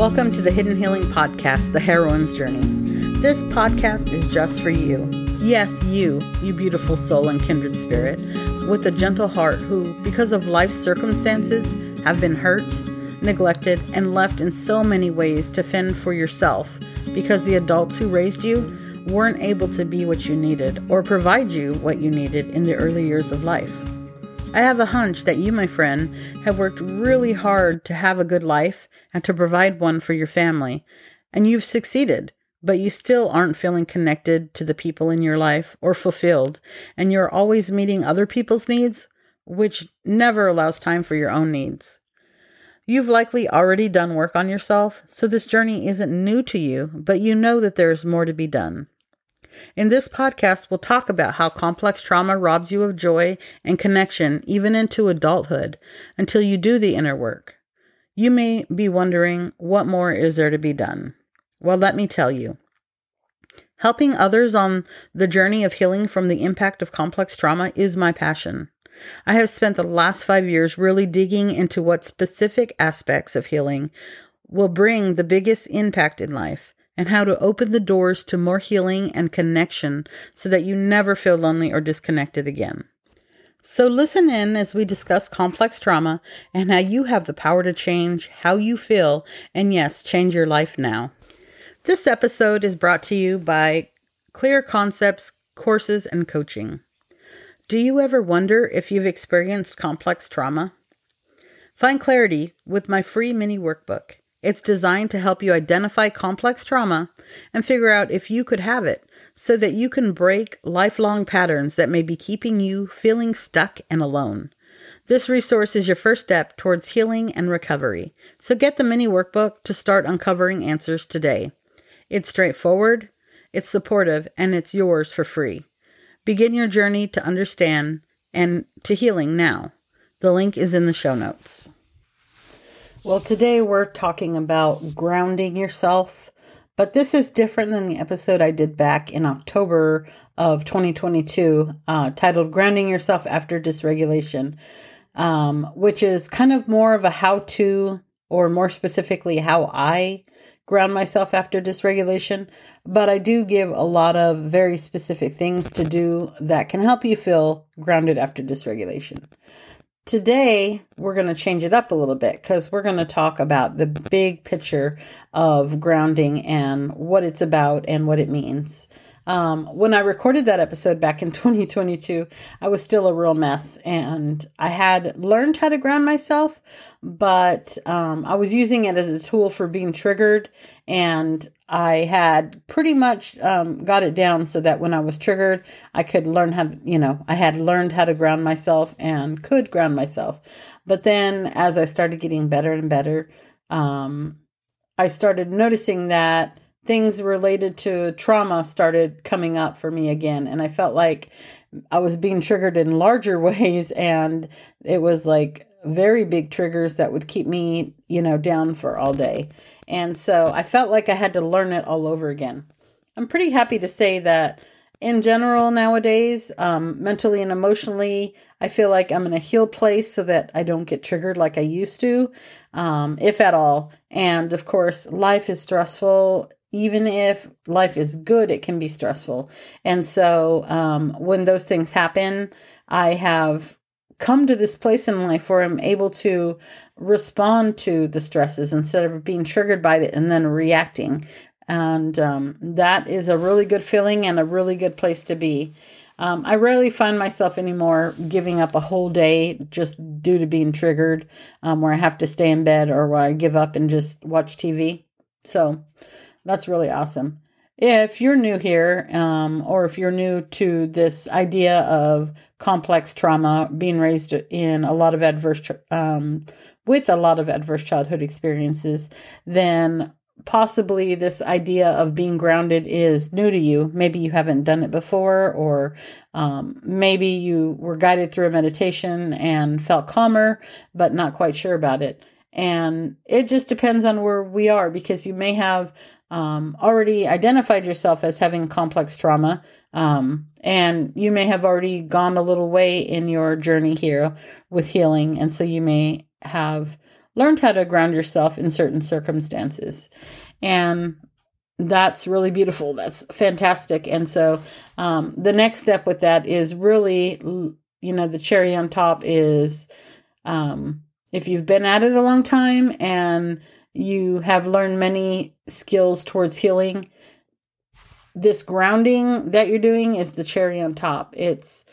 Welcome to the Hidden Healing Podcast, The Heroine's Journey. This podcast is just for you. Yes, you beautiful soul and kindred spirit, with a gentle heart who, because of life's circumstances, have been hurt, neglected, and left in so many ways to fend for yourself because the adults who raised you weren't able to be what you needed or provide you what you needed in the early years of life. I have a hunch that you, my friend, have worked really hard to have a good life and to provide one for your family, and you've succeeded, but you still aren't feeling connected to the people in your life or fulfilled, and you're always meeting other people's needs, which never allows time for your own needs. You've likely already done work on yourself, so this journey isn't new to you, but you know that there's more to be done. In this podcast, we'll talk about how complex trauma robs you of joy and connection even into adulthood until you do the inner work. You may be wondering, what more is there to be done? Well, let me tell you. Helping others on the journey of healing from the impact of complex trauma is my passion. I have spent the last 5 years really digging into what specific aspects of healing will bring the biggest impact in life, and how to open the doors to more healing and connection so that you never feel lonely or disconnected again. So listen in as we discuss complex trauma and how you have the power to change how you feel and, yes, change your life now. This episode is brought to you by Clear Concepts Courses and Coaching. Do you ever wonder if you've experienced complex trauma? Find clarity with my free mini workbook. It's designed to help you identify complex trauma and figure out if you could have it so that you can break lifelong patterns that may be keeping you feeling stuck and alone. This resource is your first step towards healing and recovery. So get the mini workbook to start uncovering answers today. It's straightforward, it's supportive, and it's yours for free. Begin your journey to understand and to healing now. The link is in the show notes. Well, today we're talking about grounding yourself, but this is different than the episode I did back in October of 2022, titled Grounding Yourself After Dysregulation, which is kind of more of a how-to, or more specifically, how I ground myself after dysregulation, but I do give a lot of very specific things to do that can help you feel grounded after dysregulation. Today, we're going to change it up a little bit because we're going to talk about the big picture of grounding and what it's about and what it means. When I recorded that episode back in 2022, I was still a real mess and I had learned how to ground myself, but I was using it as a tool for being triggered, and I had pretty much got it down so that when I was triggered, I could learn how to, I had learned how to ground myself and could ground myself. But then as I started getting better and better, I started noticing that things related to trauma started coming up for me again. And I felt like I was being triggered in larger ways. And it was like very big triggers that would keep me, down for all day. And so I felt like I had to learn it all over again. I'm pretty happy to say that in general nowadays, mentally and emotionally, I feel like I'm in a healed place so that I don't get triggered like I used to, if at all. And of course, life is stressful. Even if life is good, it can be stressful. And so when those things happen, I have come to this place in life where I'm able to respond to the stresses instead of being triggered by it and then reacting. And that is a really good feeling and a really good place to be. I rarely find myself anymore giving up a whole day just due to being triggered, where I have to stay in bed or where I give up and just watch TV. So that's really awesome. If you're new here, or if you're new to this idea of complex trauma, being raised in a lot of with a lot of adverse childhood experiences, then possibly this idea of being grounded is new to you. Maybe you haven't done it before, or maybe you were guided through a meditation and felt calmer, but not quite sure about it. And it just depends on where we are, because you may have already identified yourself as having complex trauma, and you may have already gone a little way in your journey here with healing. And so you may have learned how to ground yourself in certain circumstances. And that's really beautiful. That's fantastic. And so the next step with that is really, the cherry on top is if you've been at it a long time and you have learned many skills towards healing, this grounding that you're doing is the cherry on top. It's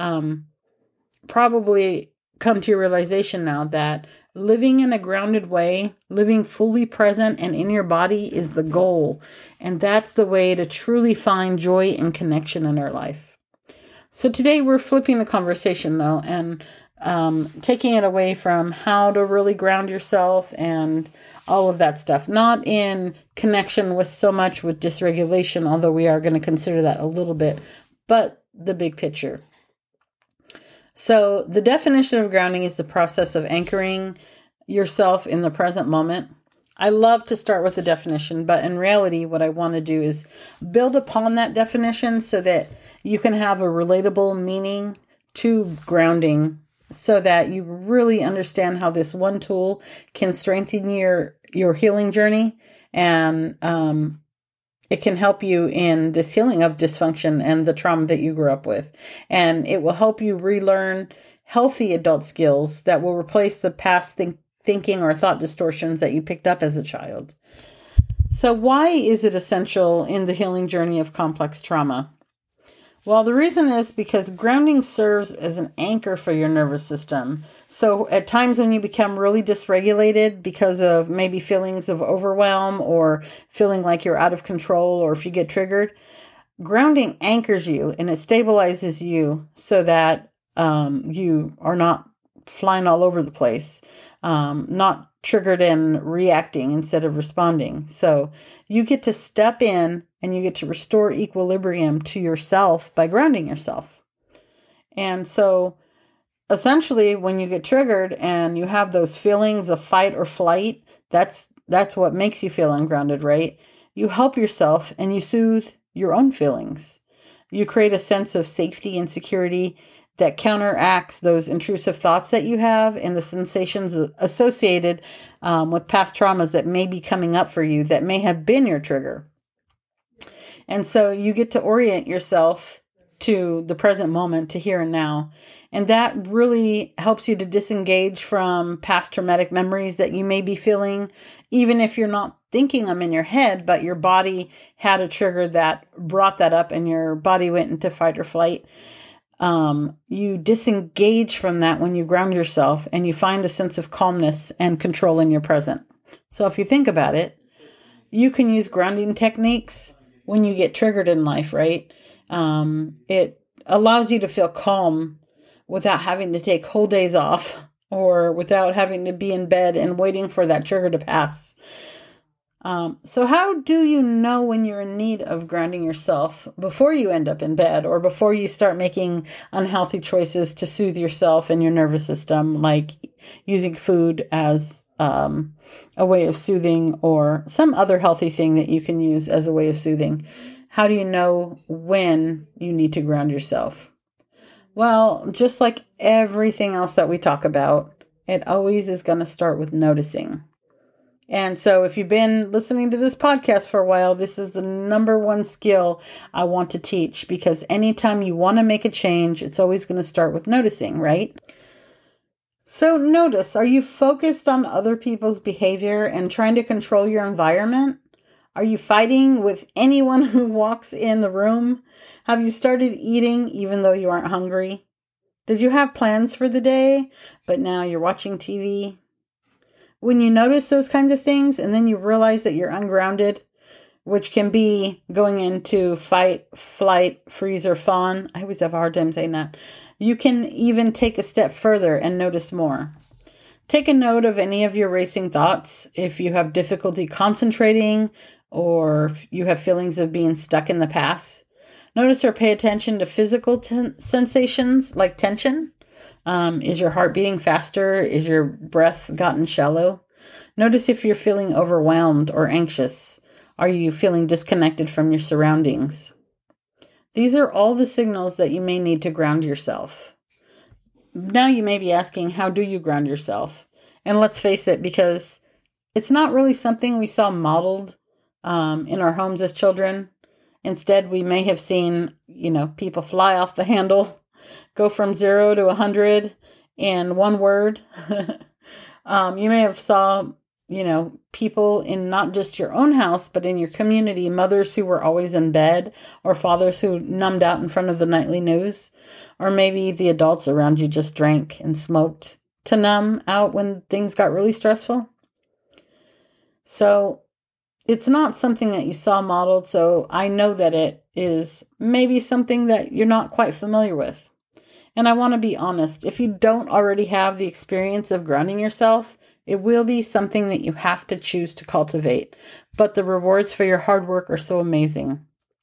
probably come to your realization now that living in a grounded way, living fully present and in your body is the goal. And that's the way to truly find joy and connection in our life. So today we're flipping the conversation though, and taking it away from how to really ground yourself and all of that stuff. Not in connection with so much with dysregulation, although we are going to consider that a little bit, but the big picture. So the definition of grounding is the process of anchoring yourself in the present moment. I love to start with the definition, but in reality, what I want to do is build upon that definition so that you can have a relatable meaning to grounding, so that you really understand how this one tool can strengthen your healing journey, and it can help you in this healing of dysfunction and the trauma that you grew up with. And it will help you relearn healthy adult skills that will replace the past thinking or thought distortions that you picked up as a child. So why is it essential in the healing journey of complex trauma? Well, the reason is because grounding serves as an anchor for your nervous system. So at times when you become really dysregulated because of maybe feelings of overwhelm or feeling like you're out of control, or if you get triggered, grounding anchors you and it stabilizes you so that you are not flying all over the place, not triggered and reacting instead of responding. So you get to step in and you get to restore equilibrium to yourself by grounding yourself. And so essentially when you get triggered and you have those feelings of fight or flight, that's what makes you feel ungrounded, right? You help yourself and you soothe your own feelings. You create a sense of safety and security that counteracts those intrusive thoughts that you have and the sensations associated with past traumas that may be coming up for you that may have been your trigger. And so you get to orient yourself to the present moment, to here and now. And that really helps you to disengage from past traumatic memories that you may be feeling, even if you're not thinking them in your head, but your body had a trigger that brought that up and your body went into fight or flight. You disengage from that when you ground yourself and you find a sense of calmness and control in your present. So if you think about it, you can use grounding techniques when you get triggered in life, right? It allows you to feel calm without having to take whole days off or without having to be in bed and waiting for that trigger to pass. So how do you know when you're in need of grounding yourself before you end up in bed or before you start making unhealthy choices to soothe yourself and your nervous system, like using food as a way of soothing or some other healthy thing that you can use as a way of soothing? How do you know when you need to ground yourself? Well, just like everything else that we talk about, it always is going to start with noticing. And so if you've been listening to this podcast for a while, this is the number one skill I want to teach, because anytime you want to make a change, it's always going to start with noticing, right? So notice, are you focused on other people's behavior and trying to control your environment? Are you fighting with anyone who walks in the room? Have you started eating even though you aren't hungry? Did you have plans for the day, but now you're watching TV? When you notice those kinds of things and then you realize that you're ungrounded, which can be going into fight, flight, freeze, or fawn. I always have a hard time saying that. You can even take a step further and notice more. Take a note of any of your racing thoughts. If you have difficulty concentrating or if you have feelings of being stuck in the past, notice or pay attention to physical sensations like tension. Is your heart beating faster? Is your breath gotten shallow? Notice if you're feeling overwhelmed or anxious. Are you feeling disconnected from your surroundings? These are all the signals that you may need to ground yourself. Now you may be asking, how do you ground yourself? And let's face it, because it's not really something we saw modeled in our homes as children. Instead, we may have seen, people fly off the handle, go from 0 to 100 in one word. You may have saw, people in not just your own house, but in your community, mothers who were always in bed, or fathers who numbed out in front of the nightly news, or maybe the adults around you just drank and smoked to numb out when things got really stressful. So it's not something that you saw modeled, so I know that it is maybe something that you're not quite familiar with. And I want to be honest, if you don't already have the experience of grounding yourself, it will be something that you have to choose to cultivate. But the rewards for your hard work are so amazing.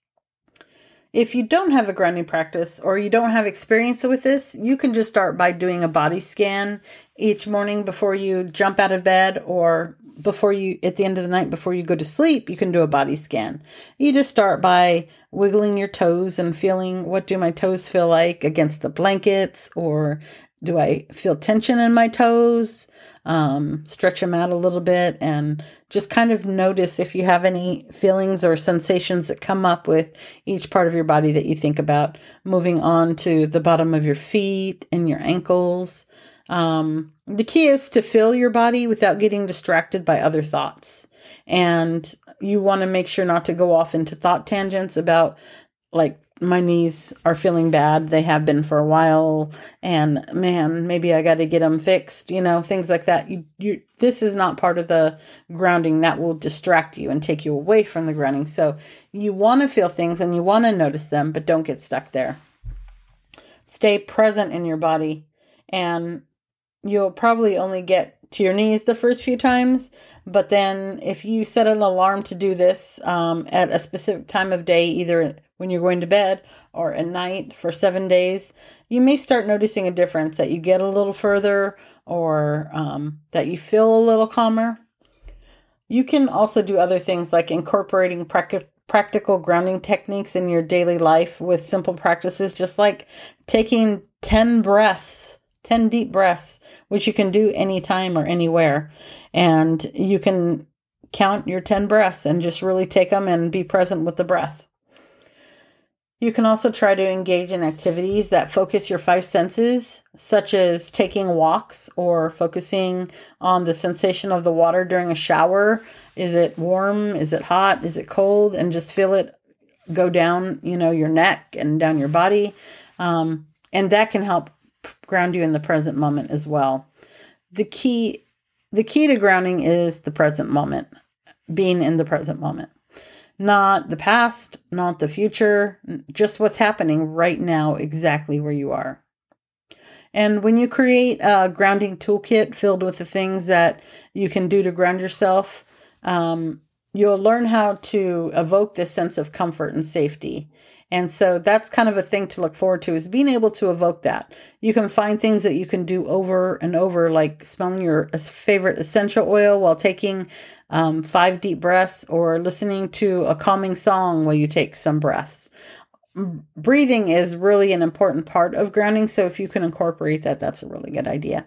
If you don't have a grounding practice or you don't have experience with this, you can just start by doing a body scan each morning before you jump out of bed, or at the end of the night before you go to sleep. You can do a body scan. You just start by wiggling your toes and feeling, what do my toes feel like against the blankets, or do I feel tension in my toes? Stretch them out a little bit and just kind of notice if you have any feelings or sensations that come up with each part of your body that you think about. Moving on to the bottom of your feet and your ankles. The key is to feel your body without getting distracted by other thoughts. And you want to make sure not to go off into thought tangents about, like, my knees are feeling bad. They have been for a while. And man, maybe I got to get them fixed, things like that. This is not part of the grounding that will distract you and take you away from the grounding. So you want to feel things and you want to notice them, but don't get stuck there. Stay present in your body, and you'll probably only get to your knees the first few times. But then if you set an alarm to do this at a specific time of day, either when you're going to bed or at night for 7 days, you may start noticing a difference, that you get a little further, or that you feel a little calmer. You can also do other things like incorporating practical grounding techniques in your daily life with simple practices, just like taking 10 deep breaths, which you can do anytime or anywhere. And you can count your 10 breaths and just really take them and be present with the breath. You can also try to engage in activities that focus your 5 senses, such as taking walks or focusing on the sensation of the water during a shower. Is it warm? Is it hot? Is it cold? And just feel it go down, your neck and down your body. And that can help ground you in the present moment as well. The key to grounding is the present moment, being in the present moment. Not the past, not the future, just what's happening right now, exactly where you are. And when you create a grounding toolkit filled with the things that you can do to ground yourself, you'll learn how to evoke this sense of comfort and safety. And so that's kind of a thing to look forward to, is being able to evoke that. You can find things that you can do over and over, like smelling your favorite essential oil while taking 5 deep breaths, or listening to a calming song while you take some breaths. Breathing is really an important part of grounding. So if you can incorporate that, that's a really good idea.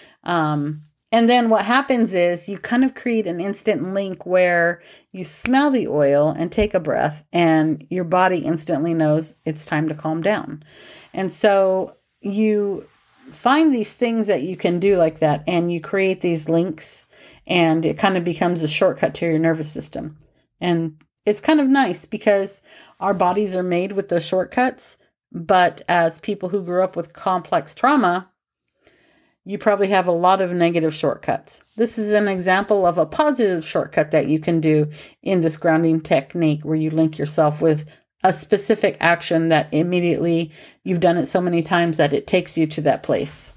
And then what happens is you kind of create an instant link where you smell the oil and take a breath, and your body instantly knows it's time to calm down. And so you find these things that you can do like that, and you create these links, and it kind of becomes a shortcut to your nervous system. And it's kind of nice because our bodies are made with those shortcuts. But as people who grew up with complex trauma, you probably have a lot of negative shortcuts. This is an example of a positive shortcut that you can do in this grounding technique, where you link yourself with a specific action that immediately you've done it so many times that it takes you to that place.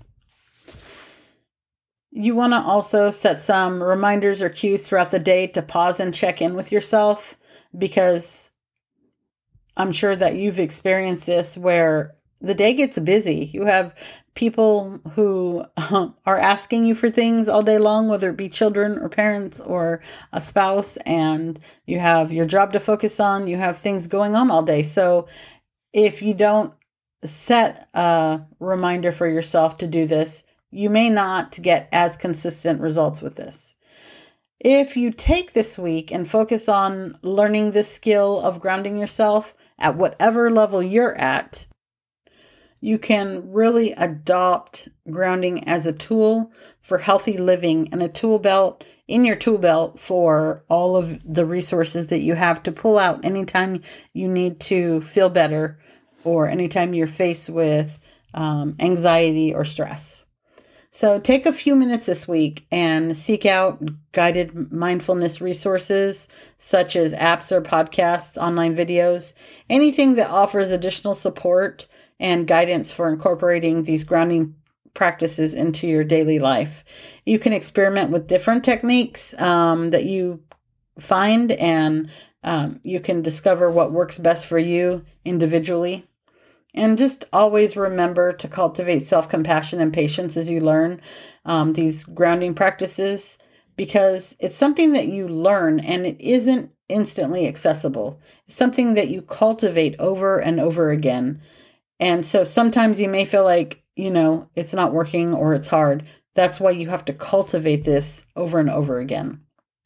You want to also set some reminders or cues throughout the day to pause and check in with yourself, because I'm sure that you've experienced this, where the day gets busy. You have people who are asking you for things all day long, whether it be children or parents or a spouse, and you have your job to focus on. You have things going on all day. So if you don't set a reminder for yourself to do this, you may not get as consistent results with this. If you take this week and focus on learning this skill of grounding yourself at whatever level you're at, you can really adopt grounding as a tool for healthy living and a tool belt in your tool belt for all of the resources that you have to pull out anytime you need to feel better or anytime you're faced with anxiety or stress. So take a few minutes this week and seek out guided mindfulness resources such as apps or podcasts, online videos, anything that offers additional support and guidance for incorporating these grounding practices into your daily life. You can experiment with different techniques that you find, and you can discover what works best for you individually. And just always remember to cultivate self-compassion and patience as you learn these grounding practices, because it's something that you learn and it isn't instantly accessible. It's something that you cultivate over and over again. And so sometimes you may feel like, it's not working or it's hard. That's why you have to cultivate this over and over again.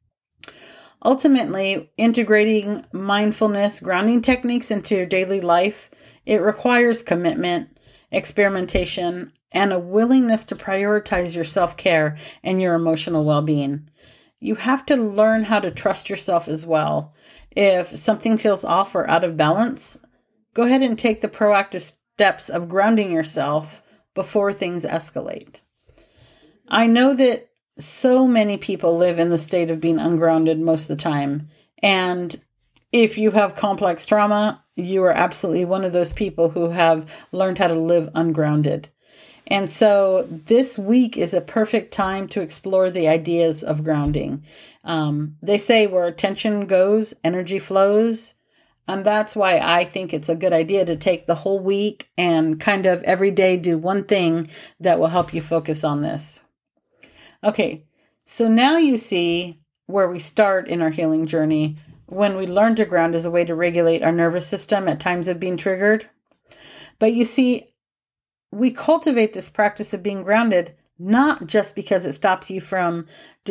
Ultimately, integrating mindfulness grounding techniques into your daily life, it requires commitment, experimentation, and a willingness to prioritize your self-care and your emotional well-being. You have to learn how to trust yourself as well. If something feels off or out of balance, go ahead and take the proactive steps of grounding yourself before things escalate. I know that so many people live in the state of being ungrounded most of the time. And if you have complex trauma, you are absolutely one of those people who have learned how to live ungrounded. And so this week is a perfect time to explore the ideas of grounding. They say where attention goes, energy flows. And that's why I think it's a good idea to take the whole week and kind of every day do one thing that will help you focus on this. Okay, so now you see where we start in our healing journey when we learn to ground as a way to regulate our nervous system at times of being triggered. But you see, we cultivate this practice of being grounded not just because it stops you from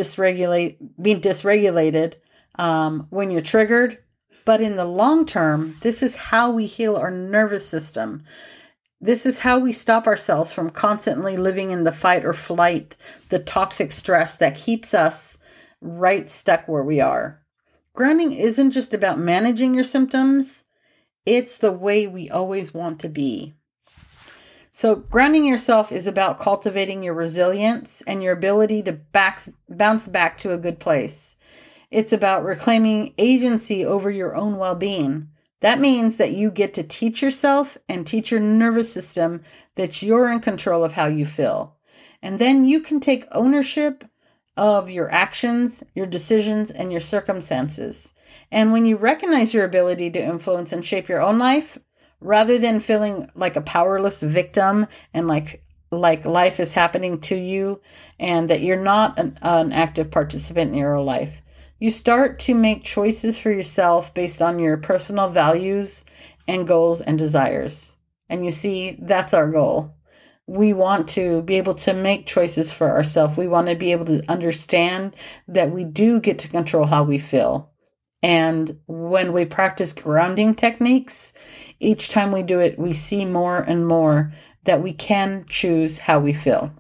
being dysregulated when you're triggered, but in the long term, this is how we heal our nervous system. This is how we stop ourselves from constantly living in the fight or flight, the toxic stress that keeps us right stuck where we are. Grounding isn't just about managing your symptoms. It's the way we always want to be. So grounding yourself is about cultivating your resilience and your ability to bounce back to a good place. It's about reclaiming agency over your own well-being. That means that you get to teach yourself and teach your nervous system that you're in control of how you feel. And then you can take ownership of your actions, your decisions, and your circumstances. And when you recognize your ability to influence and shape your own life, rather than feeling like a powerless victim and like life is happening to you and that you're not an active participant in your own life, you start to make choices for yourself based on your personal values and goals and desires. And you see, that's our goal. We want to be able to make choices for ourselves. We want to be able to understand that we do get to control how we feel. And when we practice grounding techniques, each time we do it, we see more and more that we can choose how we feel.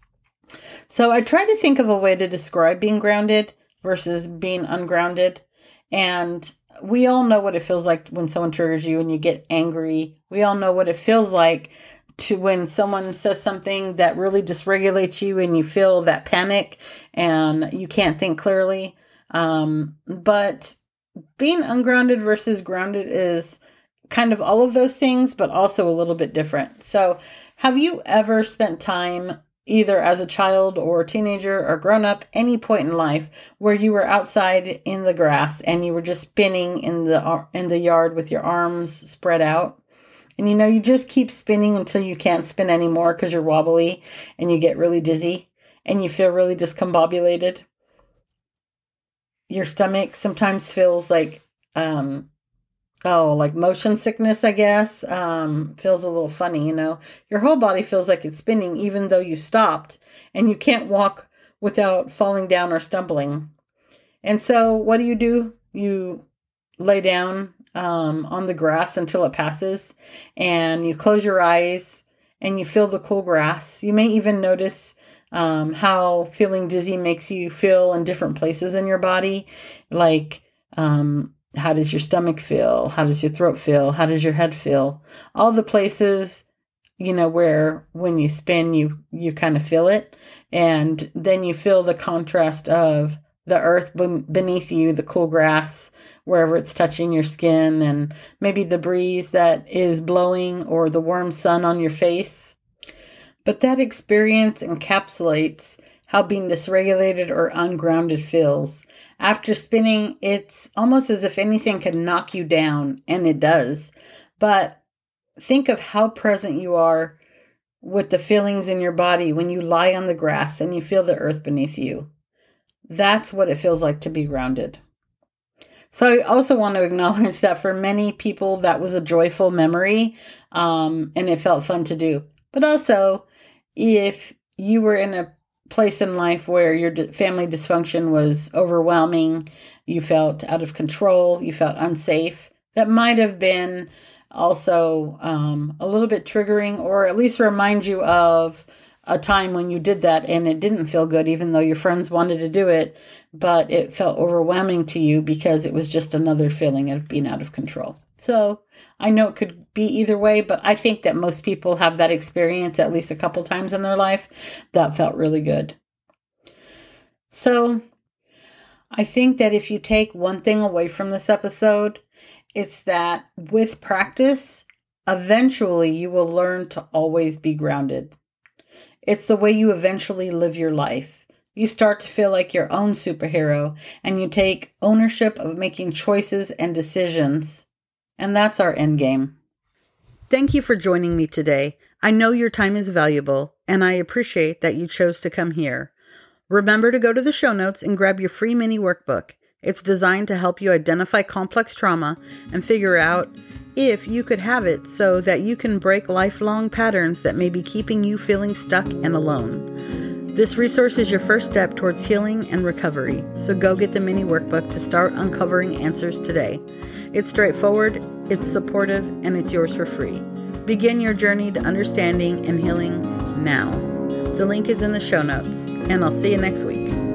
So I try to think of a way to describe being grounded versus being ungrounded. And we all know what it feels like when someone triggers you and you get angry. We all know what it feels like to when someone says something that really dysregulates you and you feel that panic and you can't think clearly. But being ungrounded versus grounded is kind of all of those things, but also a little bit different. So have you ever spent time either as a child or a teenager or grown up, any point in life where you were outside in the grass and you were just spinning in the yard with your arms spread out? And you just keep spinning until you can't spin anymore because you're wobbly and you get really dizzy and you feel really discombobulated. Your stomach sometimes feels like like motion sickness, I guess. Feels a little funny, Your whole body feels like it's spinning even though you stopped, and you can't walk without falling down or stumbling. And so what do? You lay down on the grass until it passes, and you close your eyes and you feel the cool grass. You may even notice how feeling dizzy makes you feel in different places in your body. Like, how does your stomach feel? How does your throat feel? How does your head feel? All the places, where when you spin, you kind of feel it. And then you feel the contrast of the earth beneath you, the cool grass, wherever it's touching your skin, and maybe the breeze that is blowing or the warm sun on your face. But that experience encapsulates how being dysregulated or ungrounded feels. After spinning, it's almost as if anything can knock you down, and it does. But think of how present you are with the feelings in your body when you lie on the grass and you feel the earth beneath you. That's what it feels like to be grounded. So I also want to acknowledge that for many people, that was a joyful memory, and it felt fun to do. But also, if you were in a place in life where your family dysfunction was overwhelming, you felt out of control, you felt unsafe, that might have been also a little bit triggering, or at least remind you of a time when you did that and it didn't feel good, even though your friends wanted to do it, but it felt overwhelming to you because it was just another feeling of being out of control. So I know it could be either way, but I think that most people have that experience at least a couple times in their life. That felt really good. So I think that if you take one thing away from this episode, it's that with practice, eventually you will learn to always be grounded. It's the way you eventually live your life. You start to feel like your own superhero, and you take ownership of making choices and decisions. And that's our end game. Thank you for joining me today. I know your time is valuable, and I appreciate that you chose to come here. Remember to go to the show notes and grab your free mini workbook. It's designed to help you identify complex trauma and figure out if you could have it so that you can break lifelong patterns that may be keeping you feeling stuck and alone. This resource is your first step towards healing and recovery, so go get the mini workbook to start uncovering answers today. It's straightforward, it's supportive, and it's yours for free. Begin your journey to understanding and healing now. The link is in the show notes, and I'll see you next week.